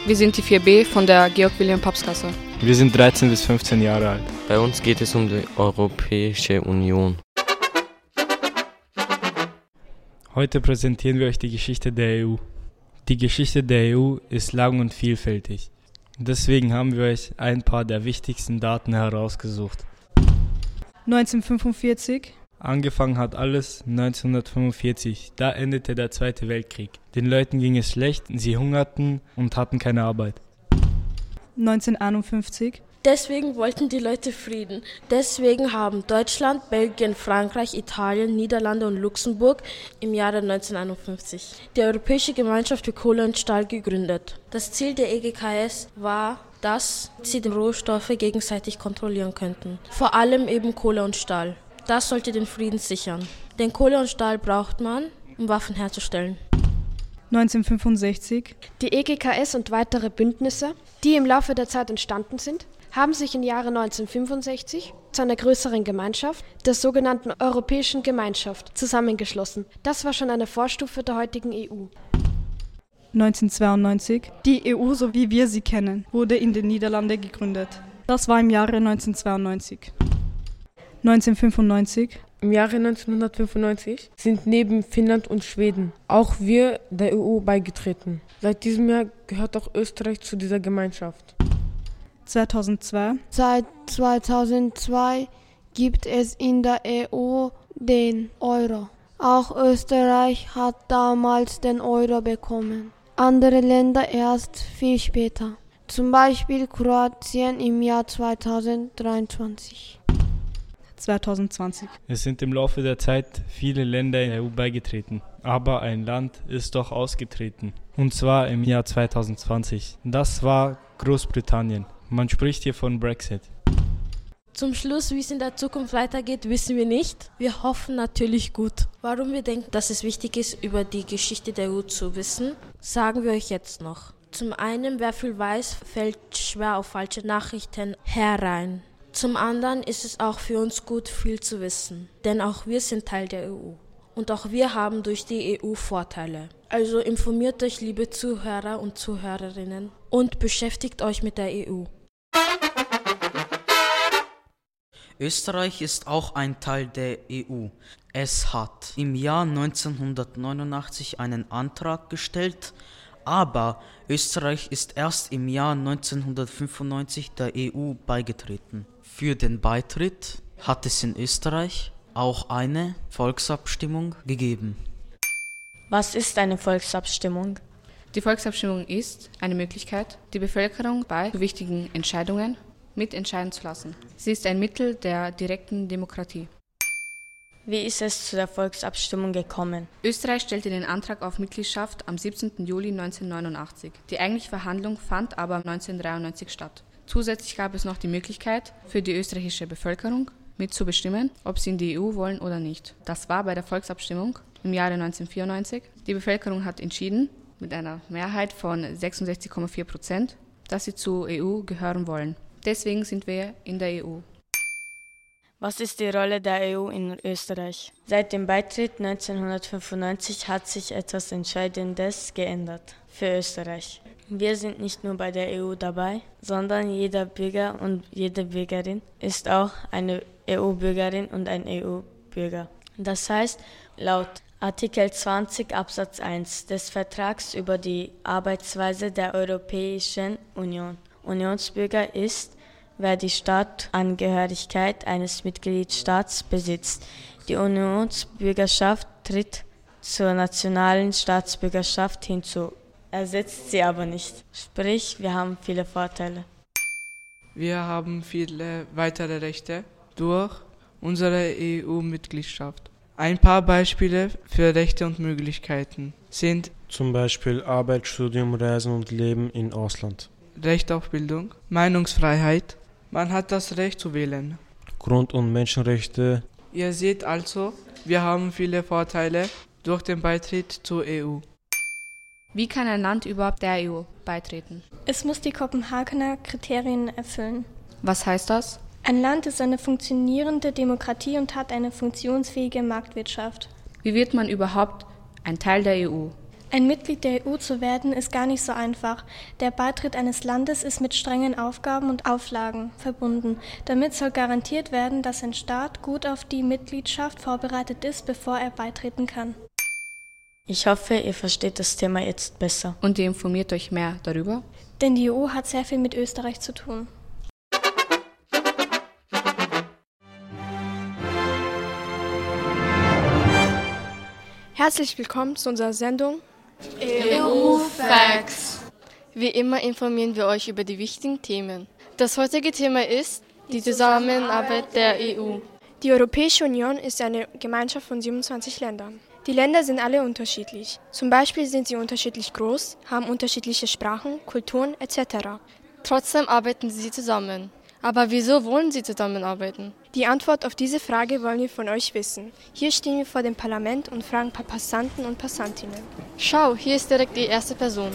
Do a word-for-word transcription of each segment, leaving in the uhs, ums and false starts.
Wir sind die vier B von der Georg-Wilhelm-Pabst-Klasse. Wir sind dreizehn bis fünfzehn Jahre alt. Bei uns geht es um die Europäische Union. Heute präsentieren wir euch die Geschichte der E U. Die Geschichte der E U ist lang und vielfältig. Deswegen haben wir euch ein paar der wichtigsten Daten herausgesucht. neunzehnhundertfünfundvierzig. Angefangen hat alles neunzehnhundertfünfundvierzig, da endete der Zweite Weltkrieg. Den Leuten ging es schlecht, sie hungerten und hatten keine Arbeit. neunzehnhunderteinundfünfzig. Deswegen wollten die Leute Frieden. Deswegen haben Deutschland, Belgien, Frankreich, Italien, Niederlande und Luxemburg im Jahre neunzehnhunderteinundfünfzig die Europäische Gemeinschaft für Kohle und Stahl gegründet. Das Ziel der E G K S war, dass sie die Rohstoffe gegenseitig kontrollieren könnten. Vor allem eben Kohle und Stahl. Das sollte den Frieden sichern. Denn Kohle und Stahl braucht man, um Waffen herzustellen. neunzehnhundertfünfundsechzig. Die E G K S und weitere Bündnisse, die im Laufe der Zeit entstanden sind, haben sich im Jahre neunzehnhundertfünfundsechzig zu einer größeren Gemeinschaft, der sogenannten Europäischen Gemeinschaft, zusammengeschlossen. Das war schon eine Vorstufe der heutigen E U. neunzehnhundertzweiundneunzig. Die E U, so wie wir sie kennen, wurde in den Niederlanden gegründet. Das war im Jahre neunzehnhundertzweiundneunzig. neunzehnhundertfünfundneunzig. Im Jahre neunzehnhundertfünfundneunzig sind neben Finnland und Schweden auch wir der E U beigetreten. Seit diesem Jahr gehört auch Österreich zu dieser Gemeinschaft. zweitausendzwei. Seit zweitausendzwei gibt es in der E U den Euro. Auch Österreich hat damals den Euro bekommen. Andere Länder erst viel später. Zum Beispiel Kroatien im Jahr zweitausenddreiundzwanzig. zweitausendzwanzig. Es sind im Laufe der Zeit viele Länder der E U beigetreten, aber ein Land ist doch ausgetreten, und zwar im Jahr zweitausendzwanzig. Das war Großbritannien. Man spricht hier von Brexit. Zum Schluss, wie es in der Zukunft weitergeht, wissen wir nicht. Wir hoffen natürlich gut. Warum wir denken, dass es wichtig ist, über die Geschichte der E U zu wissen, sagen wir euch jetzt noch. Zum einen, wer viel weiß, fällt schwer auf falsche Nachrichten herein. Zum anderen ist es auch für uns gut, viel zu wissen, denn auch wir sind Teil der E U. Und auch wir haben durch die E U Vorteile. Also informiert euch, liebe Zuhörer und Zuhörerinnen, und beschäftigt euch mit der E U. Österreich ist auch ein Teil der E U. Es hat im Jahr neunzehnhundertneunundachtzig einen Antrag gestellt, aber Österreich ist erst im Jahr neunzehnhundertfünfundneunzig der E U beigetreten. Für den Beitritt hat es in Österreich auch eine Volksabstimmung gegeben. Was ist eine Volksabstimmung? Die Volksabstimmung ist eine Möglichkeit, die Bevölkerung bei wichtigen Entscheidungen mitentscheiden zu lassen. Sie ist ein Mittel der direkten Demokratie. Wie ist es zu der Volksabstimmung gekommen? Österreich stellte den Antrag auf Mitgliedschaft am siebzehnten Juli neunzehnhundertneunundachtzig. Die eigentliche Verhandlung fand aber neunzehnhundertdreiundneunzig statt. Zusätzlich gab es noch die Möglichkeit für die österreichische Bevölkerung mitzubestimmen, ob sie in die E U wollen oder nicht. Das war bei der Volksabstimmung im Jahre neunzehnhundertvierundneunzig. Die Bevölkerung hat entschieden, mit einer Mehrheit von sechsundsechzig Komma vier Prozent, dass sie zur E U gehören wollen. Deswegen sind wir in der E U. Was ist die Rolle der E U in Österreich? Seit dem Beitritt neunzehnhundertfünfundneunzig hat sich etwas Entscheidendes geändert für Österreich. Wir sind nicht nur bei der E U dabei, sondern jeder Bürger und jede Bürgerin ist auch eine E U-Bürgerin und ein E U-Bürger. Das heißt, laut Artikel zwanzig Absatz eins des Vertrags über die Arbeitsweise der Europäischen Union, Unionsbürger ist, wer die Staatsangehörigkeit eines Mitgliedstaats besitzt. Die Unionsbürgerschaft tritt zur nationalen Staatsbürgerschaft hinzu, ersetzt sie aber nicht. Sprich, wir haben viele Vorteile. Wir haben viele weitere Rechte durch unsere E U-Mitgliedschaft. Ein paar Beispiele für Rechte und Möglichkeiten sind zum Beispiel Arbeit, Studium, Reisen und Leben im Ausland. Recht auf Bildung, Meinungsfreiheit, man hat das Recht zu wählen. Grund- und Menschenrechte. Ihr seht also, wir haben viele Vorteile durch den Beitritt zur E U. Wie kann ein Land überhaupt der E U beitreten? Es muss die Kopenhagener Kriterien erfüllen. Was heißt das? Ein Land ist eine funktionierende Demokratie und hat eine funktionsfähige Marktwirtschaft. Wie wird man überhaupt ein Teil der E U? Ein Mitglied der E U zu werden, ist gar nicht so einfach. Der Beitritt eines Landes ist mit strengen Aufgaben und Auflagen verbunden. Damit soll garantiert werden, dass ein Staat gut auf die Mitgliedschaft vorbereitet ist, bevor er beitreten kann. Ich hoffe, ihr versteht das Thema jetzt besser. Und ihr informiert euch mehr darüber? Denn die E U hat sehr viel mit Österreich zu tun. Herzlich willkommen zu unserer Sendung E U-Facts. Wie immer informieren wir euch über die wichtigen Themen. Das heutige Thema ist die Zusammenarbeit der E U. Die Europäische Union ist eine Gemeinschaft von siebenundzwanzig Ländern. Die Länder sind alle unterschiedlich. Zum Beispiel sind sie unterschiedlich groß, haben unterschiedliche Sprachen, Kulturen et cetera. Trotzdem arbeiten sie zusammen. Aber wieso wollen sie zusammenarbeiten? Die Antwort auf diese Frage wollen wir von euch wissen. Hier stehen wir vor dem Parlament und fragen ein paar Passanten und Passantinnen. Schau, hier ist direkt die erste Person.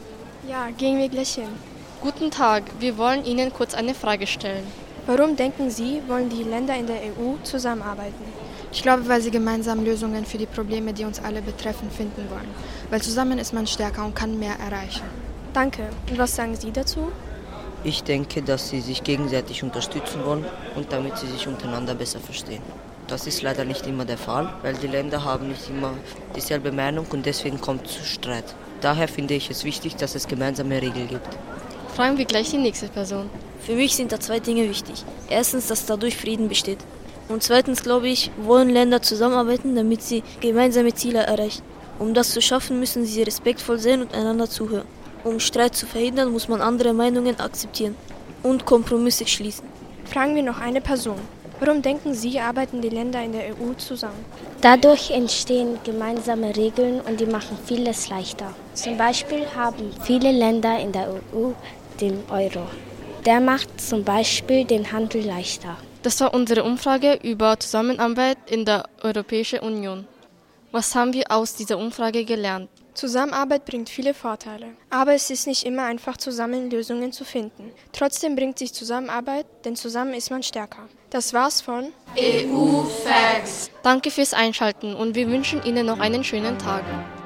Ja, gehen wir gleich hin. Guten Tag, wir wollen Ihnen kurz eine Frage stellen. Warum denken Sie, wollen die Länder in der E U zusammenarbeiten? Ich glaube, weil sie gemeinsam Lösungen für die Probleme, die uns alle betreffen, finden wollen. Weil zusammen ist man stärker und kann mehr erreichen. Danke. Und was sagen Sie dazu? Ich denke, dass sie sich gegenseitig unterstützen wollen und damit sie sich untereinander besser verstehen. Das ist leider nicht immer der Fall, weil die Länder haben nicht immer dieselbe Meinung und deswegen kommt es zu Streit. Daher finde ich es wichtig, dass es gemeinsame Regeln gibt. Fragen wir gleich die nächste Person. Für mich sind da zwei Dinge wichtig. Erstens, dass dadurch Frieden besteht. Und zweitens, glaube ich, wollen Länder zusammenarbeiten, damit sie gemeinsame Ziele erreichen. Um das zu schaffen, müssen sie respektvoll sein und einander zuhören. Um Streit zu verhindern, muss man andere Meinungen akzeptieren und Kompromisse schließen. Fragen wir noch eine Person. Warum denken Sie, arbeiten die Länder in der E U zusammen? Dadurch entstehen gemeinsame Regeln und die machen vieles leichter. Zum Beispiel haben viele Länder in der E U den Euro. Der macht zum Beispiel den Handel leichter. Das war unsere Umfrage über Zusammenarbeit in der Europäischen Union. Was haben wir aus dieser Umfrage gelernt? Zusammenarbeit bringt viele Vorteile, aber es ist nicht immer einfach, zusammen Lösungen zu finden. Trotzdem bringt sich Zusammenarbeit, denn zusammen ist man stärker. Das war's von E U-Facts. Danke fürs Einschalten und wir wünschen Ihnen noch einen schönen Tag.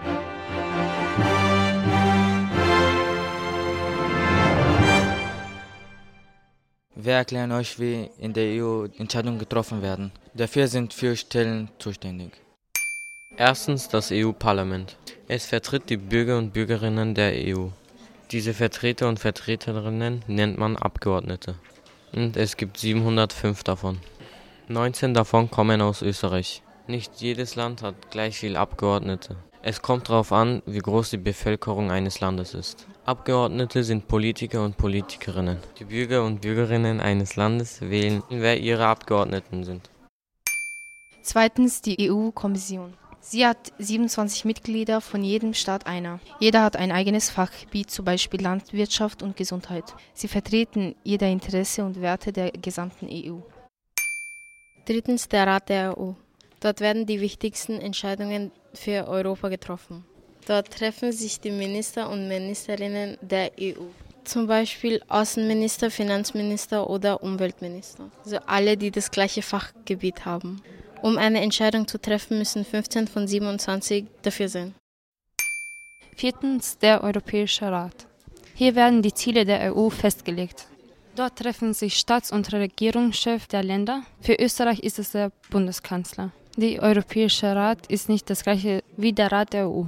Wir erklären euch, wie in der E U Entscheidungen getroffen werden. Dafür sind vier Stellen zuständig. Erstens das E U-Parlament. Es vertritt die Bürger und Bürgerinnen der E U. Diese Vertreter und Vertreterinnen nennt man Abgeordnete. Und es gibt siebenhundertfünf davon. neunzehn davon kommen aus Österreich. Nicht jedes Land hat gleich viele Abgeordnete. Es kommt darauf an, wie groß die Bevölkerung eines Landes ist. Abgeordnete sind Politiker und Politikerinnen. Die Bürger und Bürgerinnen eines Landes wählen, wer ihre Abgeordneten sind. Zweitens die E U-Kommission. Sie hat siebenundzwanzig Mitglieder, von jedem Staat einer. Jeder hat ein eigenes Fachgebiet, zum Beispiel Landwirtschaft und Gesundheit. Sie vertreten jeder Interesse und Werte der gesamten E U. Drittens der Rat der E U. Dort werden die wichtigsten Entscheidungen für Europa getroffen. Dort treffen sich die Minister und Ministerinnen der E U. Zum Beispiel Außenminister, Finanzminister oder Umweltminister. Also alle, die das gleiche Fachgebiet haben. Um eine Entscheidung zu treffen, müssen fünfzehn von siebenundzwanzig dafür sein. Viertens der Europäische Rat. Hier werden die Ziele der E U festgelegt. Dort treffen sich Staats- und Regierungschefs der Länder. Für Österreich ist es der Bundeskanzler. Der Europäische Rat ist nicht das gleiche wie der Rat der E U.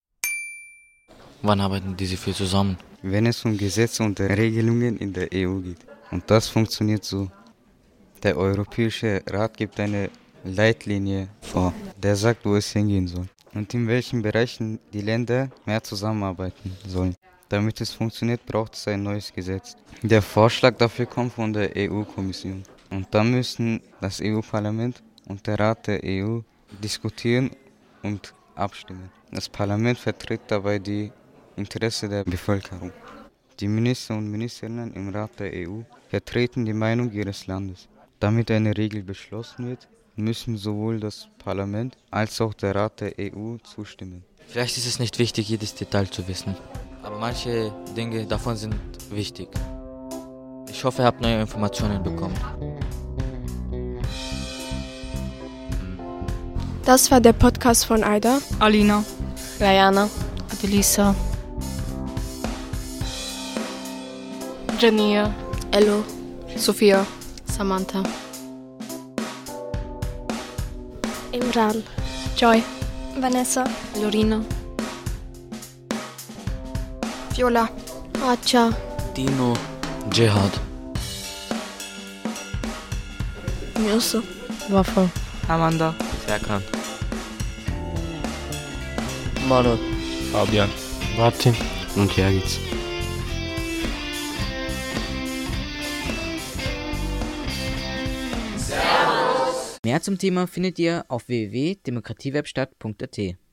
Wann arbeiten diese vier zusammen? Wenn es um Gesetze und Regelungen in der E U geht. Und das funktioniert so. Der Europäische Rat gibt eine Leitlinie vor, der sagt, wo es hingehen soll und in welchen Bereichen die Länder mehr zusammenarbeiten sollen. Damit es funktioniert, braucht es ein neues Gesetz. Der Vorschlag dafür kommt von der E U-Kommission. Und dann müssen das E U-Parlament und der Rat der E U diskutieren und abstimmen. Das Parlament vertritt dabei die Interessen der Bevölkerung. Die Minister und Ministerinnen im Rat der E U vertreten die Meinung ihres Landes. Damit eine Regel beschlossen wird, müssen sowohl das Parlament als auch der Rat der E U zustimmen. Vielleicht ist es nicht wichtig, jedes Detail zu wissen, aber manche Dinge davon sind wichtig. Ich hoffe, ihr habt neue Informationen bekommen. Das war der Podcast von Aida, Alina, Rayana, Adelisa, Jania, Ello, Sophia, Samantha, Imran, Joy, Vanessa, Lorina, Viola, Acha, Dino, Jihad, Yusuf, Wafa, Amanda, Serkan, Manuel, Fabian, Martin und Jergitz. Mehr zum Thema findet ihr auf w w w punkt demokratiewebstadt punkt a t.